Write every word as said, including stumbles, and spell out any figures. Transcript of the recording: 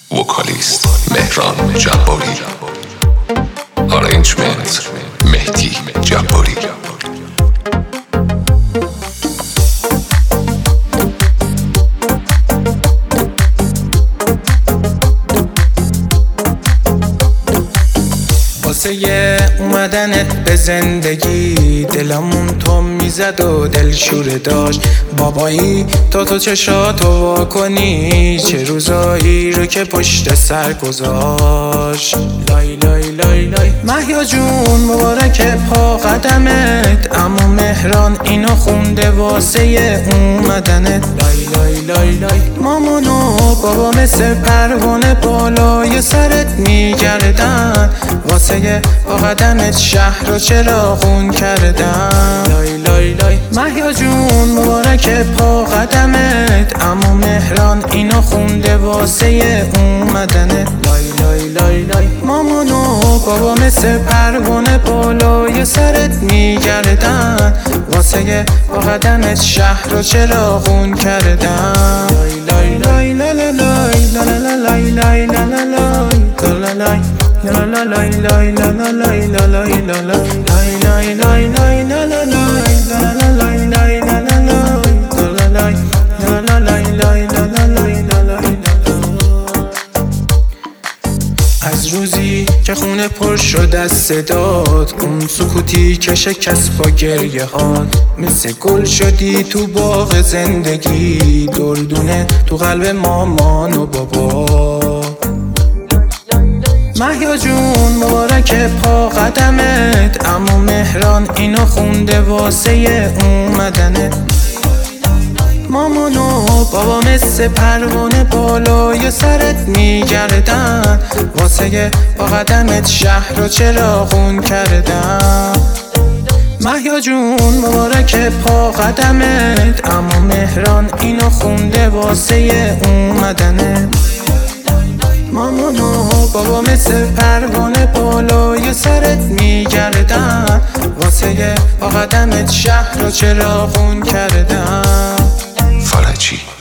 وکالیست مهران جباری، آرنجمنت مهدی جباری. واسه اومدنت به زندگی دلمون تو میزد و دلشوره داشت. بابایی تا تو چشاتو وا کنی چه روزایی رو که پشت سر گذاشت. لای لای لای لای مهیا جون مبارک پا قدمت، اما مهران اینو خونده واسه اومدنت. لای لای لای لای مامان و بابا مثل پروانه بالای سرت میگردن، واسه با قدمت شهر رو چراغون کردن. لای لای لای مهیا جون مبارک پا قدمت، اما مهران اینو خونده واسه اومدنت. لای لای لای لای مامان و بابا مثل پروانه بالای سرت میگردن، واسه با قدمت شهر رو چراغون کردن. لای لای لای لای لای لای لای لای لای لای لای La la la la la la la la la la la la la la la la la. از روزی که خونه پر شد از صدات، اون سکوتی که شکست با گریه هات، مثل گل شدی تو باغ زندگی، دردونه تو قلب مامان و بابا. مهیا جون مبارک پا قدمت، اما مهران اینو خونده واسه اومدنت. مامان و بابا مثل پروانه بالای سرت میگردن، واسه با قدمت شهر رو چراغون کردن. مهیا جون مبارک پا قدمت، اما مهران اینو خونده واسه اومدنت. مامان و بابا مثل پروانه بالای سرت میگردن، واسه با قدمت شهر رو چراغون کردن. فرجی